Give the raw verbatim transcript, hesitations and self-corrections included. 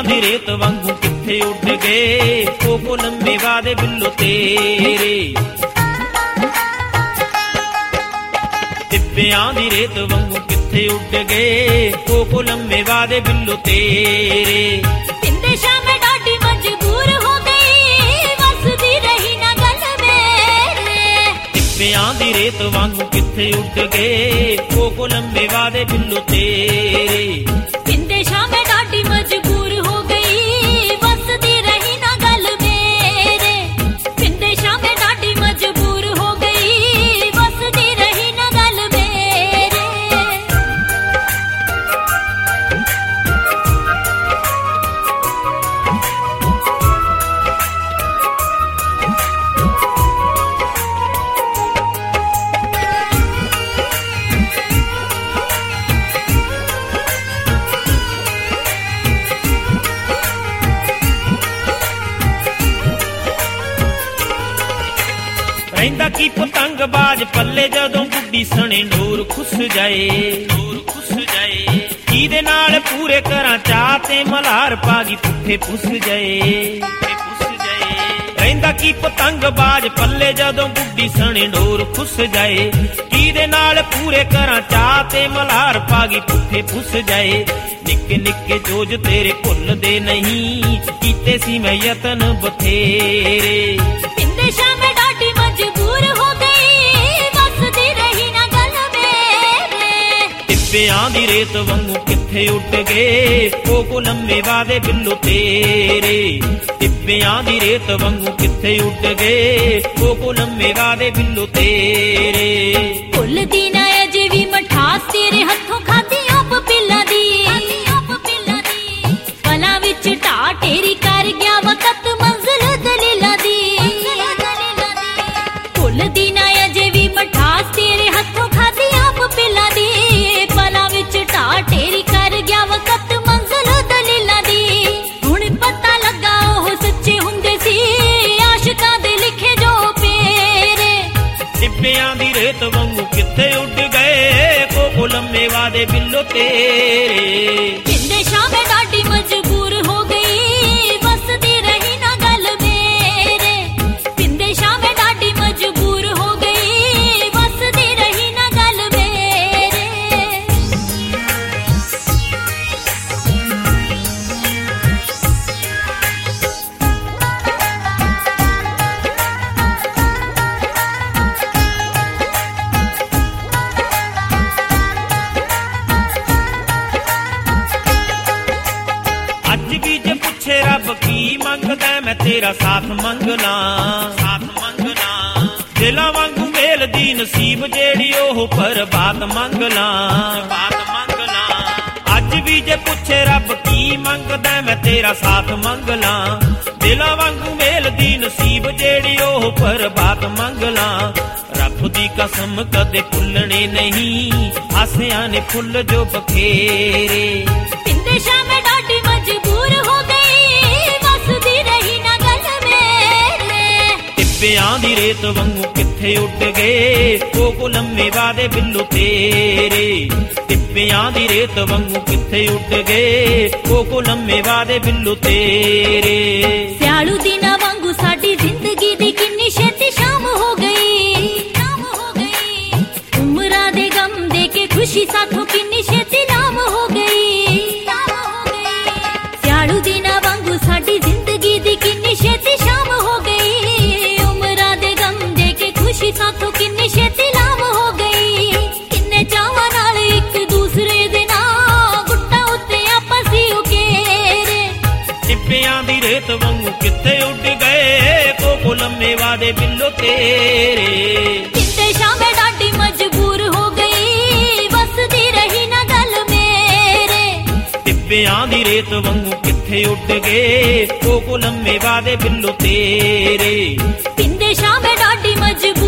ਦੀ ਰੇਤ ਵਾਂਗੂ ਕਿੱਥੇ ਉੱਡ ਗਏ ਕੋਕੋ ਲੰਮੇ ਵਾਦੇ ਬਿੱਲੋ ਤੇਰੇ। ਟਿੱਬਿਆਂ ਦੀ ਰੇਤ ਵਾਂਗੂ ਕਿੱਥੇ ਉੱਡ ਗਏ ਕੋਕੋ ਲੰਮੇ ਵਾਦੇ ਬਿੱਲੋ ਤੇਰੇ। ਪਿੰਦੇ ਸ਼ਾਮੇ ਡਾਢੀ ਮਜਬੂਰ ਹੋ ਗਈ ਵਸਦੀ ਰਹੀ ਨਾ ਗੱਲ ਮੇਰੇ। ਟਿੱਬਿਆਂ ਦੀ ਰੇਤ ਵਾਂਗੂ ਕਿੱਥੇ ਉੱਡ ਗਏ ਕੋਕੋ ਲੰਮੇ ਵਾਦੇ ਬਿੱਲੋ ਤੇਰੇ। ਪਿੰਦੇ ਸ਼ਾਮੇ ਡਾਢੀ ਮਜਬੂਰ ਹੋ ਗਈ ਵਸਦੀ ਰਹੀ ਨਾ ਗੱਲ ਮੇਰੇ। ਪਿੰਦੇ ਸ਼ਾਮੇ ਡਾਢੀ ਮਜਬੂਰ ਹੋ ਗਈ ਵਸਦੀ ਰਹੀ ਨਾ ਗੱਲ ਮੇਰੇ। ਰਹਿੰਦਾ ਕੀ ਪਤੰਗ ਬਾਜ ਪੱਲੇ ਜਦੋਂ ਗੁੱਡੀ ਸਣੇ ਨੂਰ ਖੁੱਸ ਜਾਏ ਨੂਰ ਖੁੱਸ ਜਾਏ। ਜਿਹਦੇ ਨਾਲ ਪੂਰੇ ਘਰਾਂ ਚਾਹ ਤੇ ਮਲਹਾਰ ਪਾ ਗਈ ਪੁੱਠੇ ਪੁੱਸ ਜਾਏ ਪੁੱਸ ਜਾਏ। ਰਹਿੰਦਾ ਕੀ ਪਤੰਗ ਬਾਜ ਪੱਲੇ ਜਦੋਂ ਗੁੱਡੀ ਸਣੇ ਨੂਰ ਖੁੱਸ ਜਾਏ। ਜਿਹਦੇ ਨਾਲ ਪੂਰੇ ਘਰਾਂ ਚਾਹ ਤੇ ਮਲਹਾਰ ਪਾ ਗਈ ਪੁੱਠੇ ਪੁੱਸ ਜਾਏ। ਨਿੱਕੇ ਨਿੱਕੇ ਜੋਜ ਤੇਰੇ ਭੁੱਲਦੇ ਨਹੀਂ ਕੀਤੇ ਸੀ ਮੈਂ ਯਤਨ ਬਥੇਰੇ। ਪਿੰਦੇ ਸ਼ਾਮੇ ਡਾਢੀ ਮਜਬੂਰ ਹੋ ਗਈ ਵਸਦੀ ਰਹੀ ਨਾ ਗੱਲ ਮੇਰੇ। ਟਿੱਬਿਆਂ ਦੀ ਰੇਤ ਵਾਂਗੂ ਕਿੱਥੇ ਉੱਡ ਗਏ ਕੋਕੋ ਲੰਮੇ ਵਾਦੇ ਬਿੱਲੋ ਤੇਰੇ। ਟਿੱਬਿਆਂ ਦੀ ਰੇਤ ਵਾਂਗੂ ਕਿੱਥੇ ਉੱਡ ਗਏ ਕੋਕੋ ਲੰਮੇ ਵਾਦੇ ਬਿੱਲੋ ਤੇਰੇ। ਭੁੱਲਦੀ ਨਾ ਅਜੇ ਵੀ ਮਠਾਸ ਤੇਰੇ ਹੱਥੋਂ ਖਾਦੀ ਆਪ ਪਿੱਲਾਂ ਦੀ ਪਲਾਂ ਵਿੱਚ ਢਾ ਢੇਰੀ ਕਰ ਗਿਆ ਵਕਤ ਮੰਜ਼ਿਲ ਦਲੀਲਾਂ ਦੀ। ਭੁੱਲਦੀ ਨਾ ਅਜੇ ਵੀ ਮਠਾਸ ਤੇਰੇ ਹੱਥੋਂ ਖਾਦੀ ਆਪ ਪਿੱਲਾਂ ਦੀ ਪਲਾਂ ਵਿੱਚ ਢਾ ਢੇਰੀ ਕਰ ਗਿਆ ਵਕਤ ਮੰਜ਼ਿਲ ਦਲੀਲਾਂ ਦੀ। ਹੁਣ ਪਤਾ ਲੱਗਾ ਉਹ ਸੱਚੇ ਹੁੰਦੇ ਸੀ ਆਸ਼ਿਕਾਂ ਦੇ ਲਿਖੇ ਜੋ ਪੇਰੇ। ਟਿੱਬਿਆਂ ਦੀ ਰੇਤ ਵਾਂਗੂ ਕਿੱਥੇ ਉੱਡ ਗਏ ਕੋਕੋ ਲੰਮੇ ਵਾਦੇ ਬਿੱਲੋ ਤੇਰੇ। ਪਿੰਦੇ ਸ਼ਾਮੇ ਡਾਢੀ ਮਜਬੂਰ ਹੋ ਗਈ ਵਸਦੀ ਰਹੀ ਨਾ ਗੱਲ ਮੇਰੇ। ਪਿੰਦੇ ਸ਼ਾਮੇ ਡਾਢੀ ਮਜਬੂਰ ਹੋ ਗਈ ਵਸਦੀ ਰਹੀ ਨਾ ਗੱਲ ਮੇਰੇ। ਅੱਜ ਵੀ ਜੇ ਪੁੱਛੇ ਰੱਬ ਕੀ ਮੰਗਦਾ ਮੈਂ ਤੇਰਾ ਸਾਥ ਮੰਗਣਾ ਸਾਥ ਮੰਗਣਾ। ਦਿਲਾਂ ਵਾਂਗੂ ਮੇਲ ਦੀ ਨਸੀਬ ਜਿਹੜੀ ਉਹ ਬਰਬਾਦ ਮੰਗਣਾ ਬਾਤ ਮੰਗਣਾ। ਅੱਜ ਵੀ ਜੇ ਪੁੱਛੇ ਰੱਬ ਕੀ ਮੰਗਦਾ ਮੈਂ ਤੇਰਾ ਸਾਥ ਮੰਗਣਾ। ਦਿਲਾਂ ਵਾਂਗੂ ਮੇਲ ਦੀ ਨਸੀਬ ਜਿਹੜੀ ਉਹ ਬਰਬਾਦ ਮੰਗਣਾ। ਰੱਬ ਦੀ ਕਸਮ ਕਦੇ ਭੁੱਲਣੇ ਨਹੀਂ ਆਸਿਆਂ ਨੇ ਫੁੱਲ ਜੋ ਬਖੇਰੇ। ਪਿੰਦੇ ਸ਼ਾਮੇ ਡਾਢੀ ਮਜਬੂਰ ਹੋ ਗਈ ਵਸਦੀ ਰਹੀ ਨਾ ਗੱਲ ਮੇਰੇ। ਟਿੱਬਿਆਂ ਦੀ ਰੇਤ ਵਾਂਗੂ ਕਿੱਥੇ ਉੱਡ ਗਏ ਕੋਕੋ ਲੰਮੇ ਵਾਦੇ ਬਿੱਲੋ ਤੇਰੇ। ਟਿੱਬਿਆਂ ਦੀ ਰੇਤ ਵਾਂਗੂ ਕਿੱਥੇ ਉੱਡ ਗਏ ਕੋਕੋ ਲੰਮੇ ਵਾਦੇ ਬਿੱਲੋ ਤੇਰੇ। ਸਿਆਲੂ ਦਿਨਾਂ ਵਾਂਗੂ ਸਾਡੀ ਜ਼ਿੰਦਗੀ ਦੀ ਕਿੰਨੀ ਛੇਤੀ ਸ਼ਾਮ ਹੋ ਗਈ ਸ਼ਾਮ ਹੋ ਗਈ। ਉਮਰਾਂ ਦੇ ਗਮ ਦੇ ਕੇ ਖੁਸ਼ੀ ਸਾਥੋਂ ਕਿੰਨੀ ਛੇਤੀ ਨਾਮ ਹੋ ਗਈ ਨਾਮ ਹੋ ਗਈ। ਸਿਆਲੂ ਦਿਨਾਂ ਵਾਂਗੂ ਸਾਡੀ ਜ਼ਿੰਦਗੀ ਦੀ ਕਿੰਨੀ ਛੇਤੀ ਸ਼ਾਮ ਹੋ ਗਈ। ਉਮਰਾਂ ਦੇ ਗਮ ਦੇ ਕੇ ਖੁਸ਼ੀ ਸਾਥੋਂ ਕਿੰਨੀ ਛੇਤੀ ਨਾਮ ਹੋ ਗਈ। ਕਿੰਨੇ ਚਾਵਾਂ ਨਾਲ ਇੱਕ ਦੂਸਰੇ ਦੇ ਨਾਂ ਗੁੱਟਾਂ ਉੱਤੇ ਆਪਸ ਹੀ ਉਕੇਰੇ। ਟਿੱਬਿਆਂ ਦੀ ਰੇਤ ਵਾਂਗੂ ਕਿੱਥੇ ਉੱਡ ਗਏ ਕੋਕੋ ਲੰਮੇ ਵਾਦੇ ਬਿੱਲੋ ਤੇਰੇ। ਪਿੰਦੇ ਸ਼ਾਮੇ ਡਾਢੀ ਮਜਬੂਰ ਹੋ ਗਈ ਵਸਦੀ ਰਹੀ ਨਾ ਗੱਲ ਮੇਰੇ। ਟਿੱਬਿਆਂ ਦੀ ਰੇਤ ਵਾਂਗੂ ਕਿੱਥੇ ਉੱਡ ਗਏ ਕੋਕੋ ਲੰਮੇ ਵਾਦੇ ਬਿੱਲੋ ਤੇਰੇ। ਪਿੰਦੇ ਸ਼ਾਮੇ ਡਾਢੀ ਮਜਬੂਰ